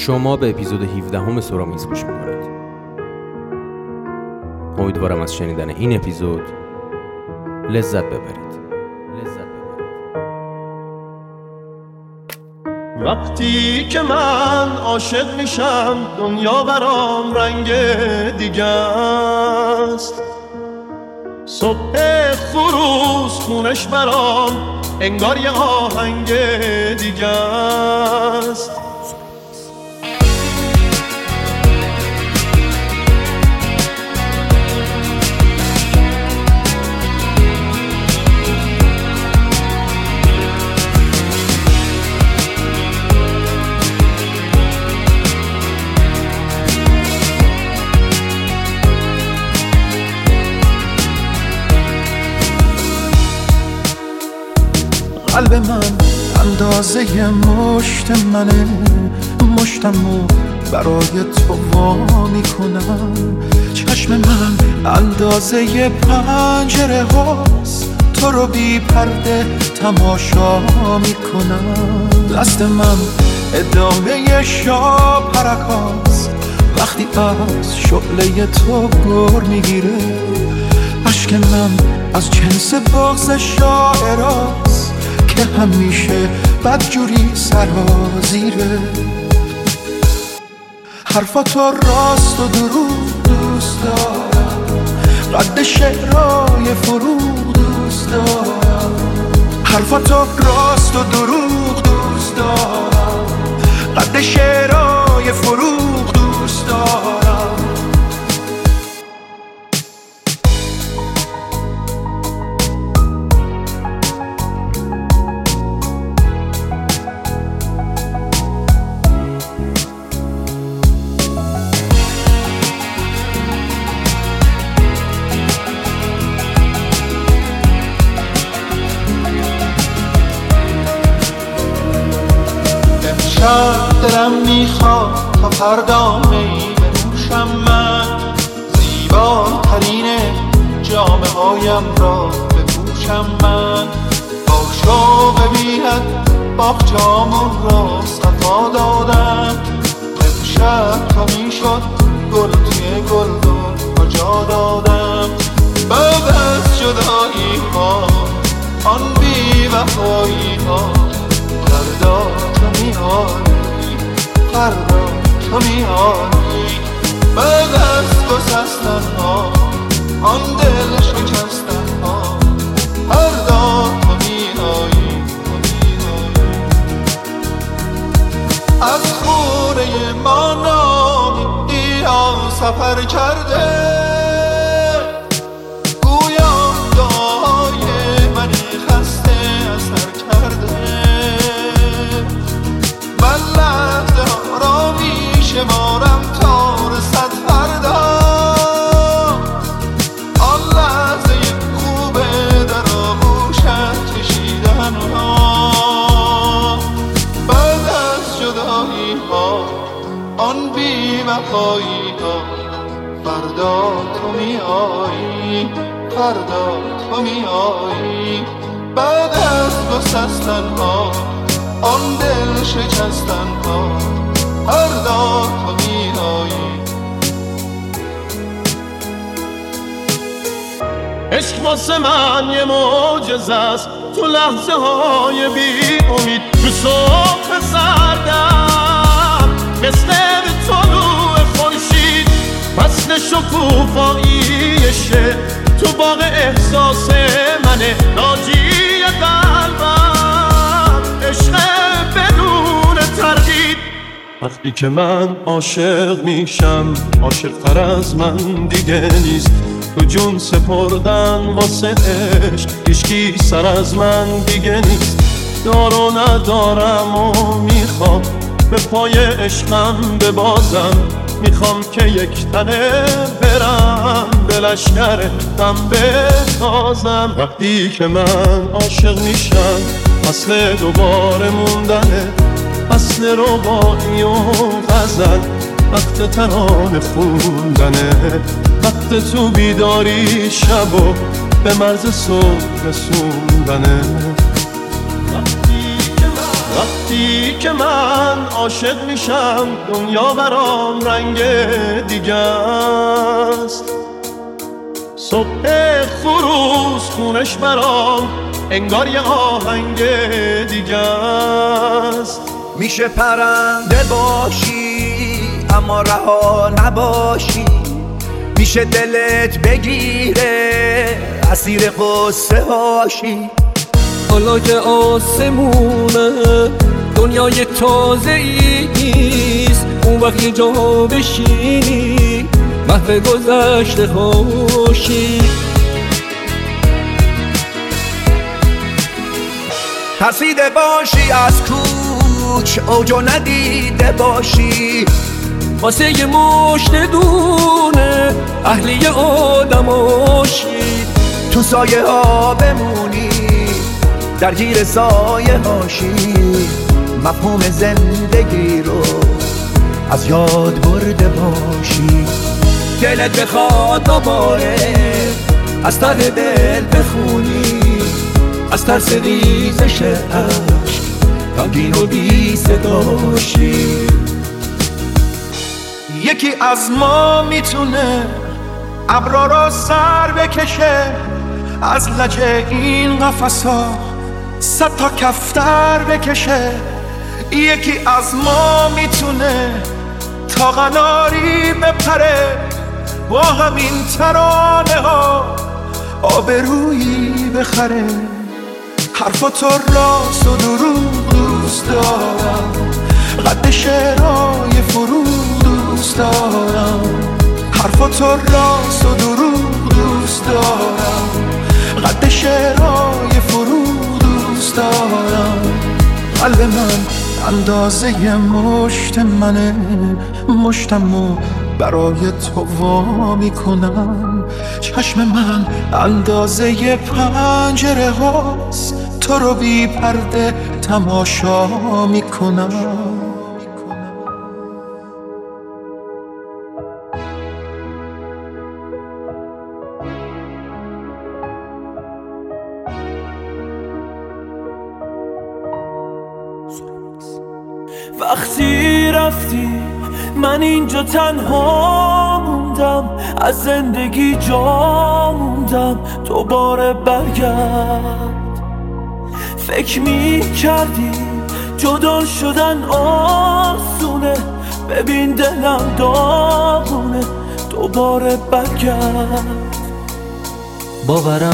شما به اپیزود 17 سرامیز گوش میکنید. امیدوارم از شنیدن این اپیزود لذت ببرید. وقتی که من عاشق میشم دنیا برام رنگ دیگه است. صبح خروس خونش برام انگار یه آهنگ دیگه است. قلب من اندازه مشت منه، مشتمو برای تو وا میکنم. چشم من اندازه پنجره هاست، تو رو بی پرده تماشا میکنم. دست من ادامه شاب حرکاست، وقتی از شعله تو گر میگیره. عشق من از جنس بغض شاعراست که همیشه بدجوری سرازیره. حرفاتو راست و دروغ دوست دارم، قد شعرهای فرو دوست دارم. حرفاتو راست و دروغ دوست دارم، قد شعرهای فرو دوست دارم. دلم میخواد تا فردا می بنوشم من، زیباترین جامه هایم را بپوشم من. با شوق بی‌حد باغچه‌مون را صفا دادم، امشب تا میشد گل توی گلدون ها جا دادم. بعد از جدایی ها آن بی وفایی ها، فردا تو میاری، فردا تو میاری. بعد از گسستن ها آن دل شکستن ها، فردا تو میایی، تو میایی. از خونه ما نامیدی ها سفر کرده، گویا دعای منی خسته اثر کرده. من لحظه ها را میشمارم تا رسد فردا، آن لحظه خوبه در آغوشت کشیدن ها. بعد از جدایی ها آن بی وفایی ها، فردا تو میایی، فردا تو میایی. بعد از گسستن ها آن دل شکستن ها، فردا تو میایی. عشق واسه من یه معجزه است، تو لحظه های بی امید، تو صبح سردم مثل طلوع خورشید. فصل شکوفاییشه تو باغ احساس منه، ناجی قلبم عشق بدون تردید. وقتی که من عاشق میشم عاشق تر از من دیگه نیست. تو جون سپردن واسه عشق هیچکی سر از من دیگه نیست. دار و ندارم و میخوام به پای عشقم ببازم، میخوام که یک تنه برم به لشکر غم بتازم. وقتی که من عاشق میشم اصل دوباره موندنه، اصل رباعی و غزل، وقت ترانه خوندنه، وقت تو بیداری شب و به مرز صبح رسوندنه. وقتی که من وقتی که من عاشق میشم دنیا برام رنگ دیگه است. صبح خروس خونش برام انگار یه آهنگ دیگه است. میشه پرنده باشی اما رها نباشی، میشه دلت بگیره اسیر قصه هاشی. حالا که آسمونه دنیای تازه ایست، اون وقت یه جا بشینی محو گذشته هاشی. ترسیده باشی از کوچ اوجو ندیده باشی، واسه یه مشت دونه اهلی آدماشی. تو سایه ها بمونی درگیر سایه هاشی، مفهوم زندگی رو از یاد برده باشی. دلت بخواد دوباره از ته دل بخونی، از ترس ریزش عشق غمگین و بی صداشی. یکی از ما میتونه ابرا را سر بکشه، از لجه این قفصا 100 تا کفتر بکشه. یکی از ما میتونه تا قناری بپره، با همین ترانه ها آبرویی بخره. حرفا تو راست و دروغ دوست دارم، قد شعرهای فرود دوست دارم. حرفا تو راست و دروغ دوست دارم، قد شعرهای فرود دوست دارم. قلب من اندازه مشت منه، مشتمو برای تو وا میکنم. چشم من اندازه پنجره هاست، تو رو بی پرده تماشا میکنم. وقتی رفتی من اینجا تنها موندم، از زندگی جا موندم. دوباره برگرد، فکر می‌کردی جدا شدن آسونه، ببین دلم داغونه. دوباره برگرد. باورم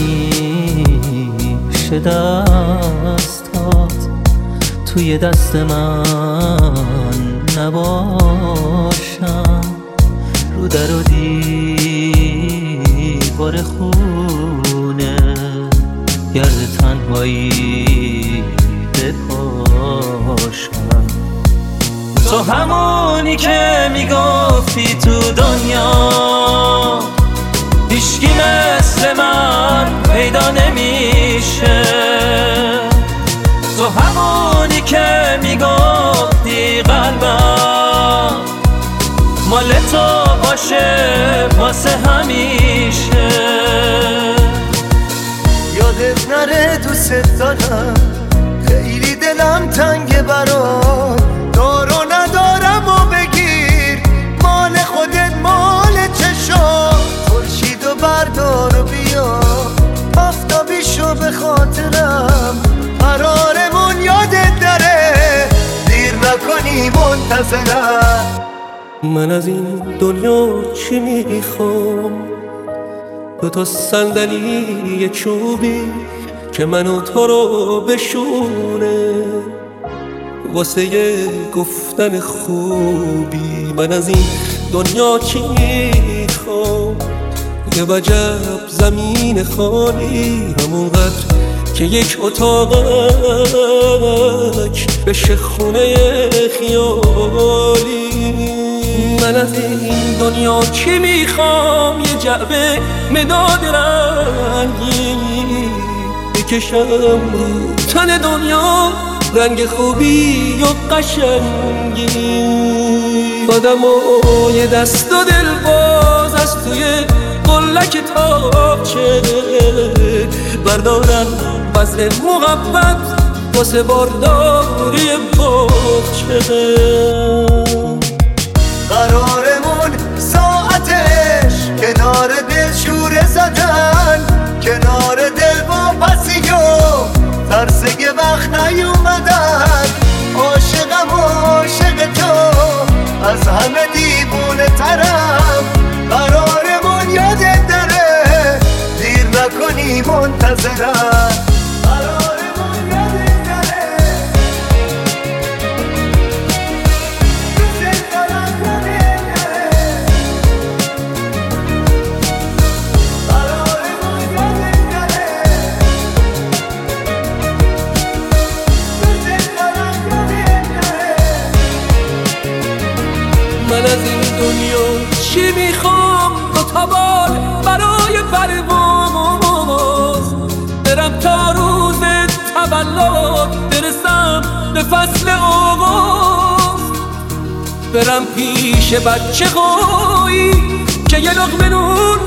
نمیشه دستات توی دست من نباشم، رو در و دیوار خونه گرد تنهایی بپاشم. تو همونی که میگفتی تو دنیا هیچکی مثل من پیدا نمیشه. تو همونی که میگفتی قلبم مال تو باشه واسه همیشه. یادت نره دوست دارم، خیلی دلم تنگه برات. دار و ندارم و بگیر مال خودت مال چشام. خورشید و بردار و بیا آفتابیشو به خاطرم. قرارمون یادت نره، دیر نکنی منتظرم. من از این دنیا چی میخوام؟ 2 تا صندلی چوبی که منو تو رو بشونه، واسه گفتن خوبی. من از این دنیا چی میخوام؟ یه وجب زمین خالی، همونقدر که یک اتاقک بشه خونه خیالی. من از این دنیا چی میخوام؟ یه جعبه مداد رنگی بکشم رو تن دنیا، رنگ خوبی و قشنگی. آدم و یه دست و دل باز از توی قلک تاقچه بردارن وزن محبت واسه بارداری بغچه. قرارمون ساعتش کنار دل شوره زدن، کنار دل با پسی و ترس یه وقت نیومدن. عاشقم عاشق تو از همه دیوونه ترم، قرارمون یادت داره دیر نکنی منتظرم. من از این دنیا چی میخوام؟ 2 تا بال برای پرواز، برم تا روز تولد برسم به فصل آغاز، برم پیش بچه هایی که یه لقمه نون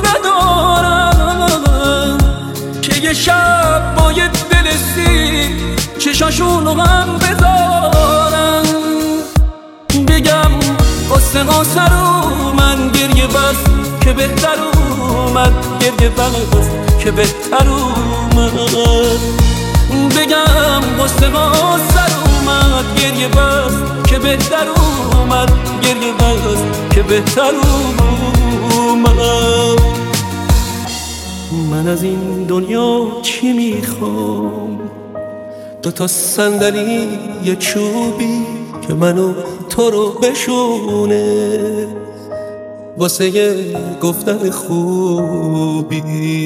ندارن، که یه شب با یه دل سیر چشاشونو هم بذارن. بگم قصه قاصر من گریه بس که بهتر اومد، گریه بس که بهتر اومد. بگم قصه قاصر اومد، گریه بس که بهتر اومد، گریه بس که بهتر اومد. من از این دنیا چی میخوام؟ 2 تا صندلی یه چوبی که منو تو رو بشونه، واسه یه گفتن خوبی.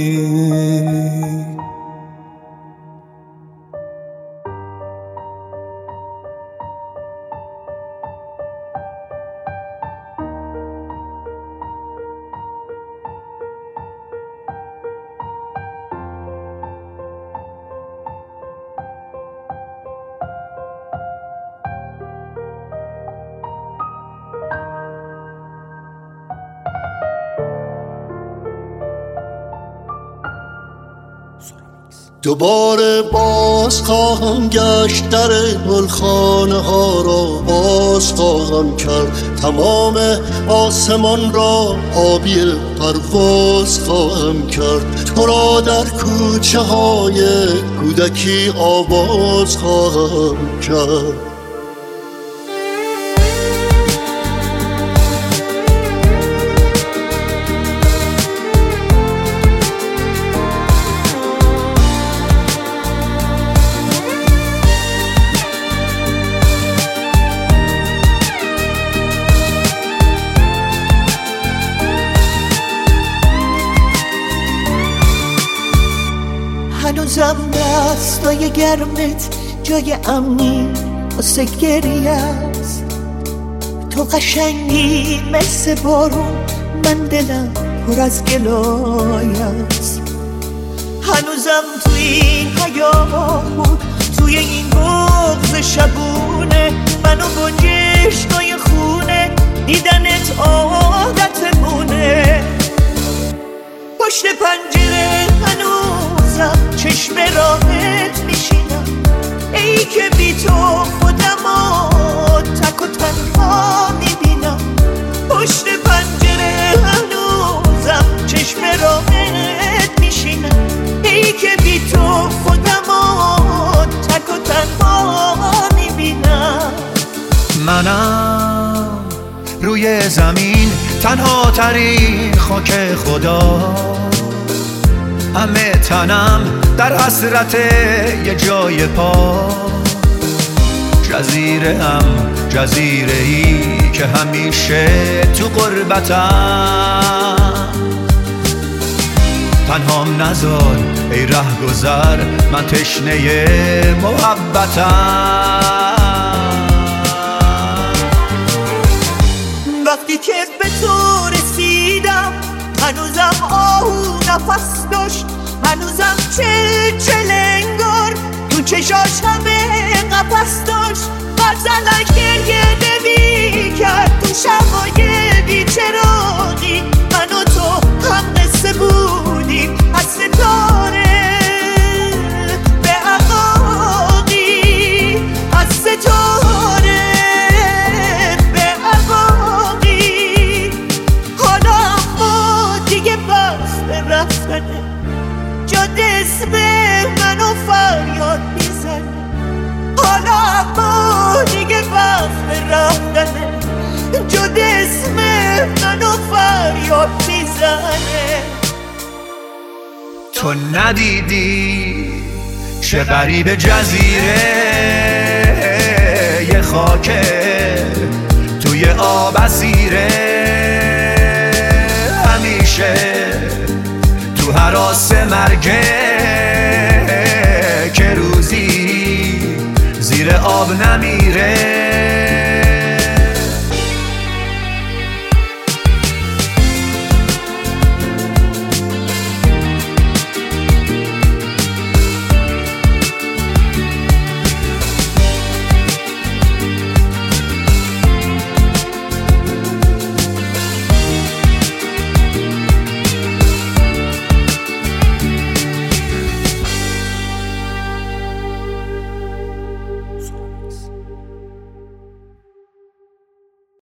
دوباره باز خواهم گشت، در گلخانه ها را باز خواهم کرد، تمام آسمان را آبی پرواز خواهم کرد، تو را در کوچه های کودکی آواز خواهم کرد. هنوزم دستای گرمت جای امنی واسه گریه است، تو قشنگی مثل بارون، من دلم پر از گلای است. هنوزم توی این حیاهو، توی این بغض شبونه، منو با جشنای خونه دیدنت عادتمونه. پشت پنجره هنوزم چشم راحت میشینم، ای که بی تو خودمو تک و تنها میبینم. پشت پنجره هنوزم چشم راحت میشینم، ای که بی تو خودمو تک و تنها میبینم. منم روی زمین تنها ترین خاک خدا، همه تنم در حسرت یه جای پا. جزیره ای که همیشه تو غربتم، تنهام نذار ای رهگذر، من تشنه محبتم. وقتی که به تو رسیدم هنوزم آهو نفس داشت، هنوزم چلنگار تو چشاش همه قفس داشت. غزلک گریه نمی کرد تو شبای بیچراغی، من و تو هم قصه بودیم از ستاره به عقاقی. اسم منو فریاد میزنه. تو ندیدی چه غریب جزیره یه خاکه توی آب اسیره، همیشه تو هراس مرگه که روزی زیر آب نمیره.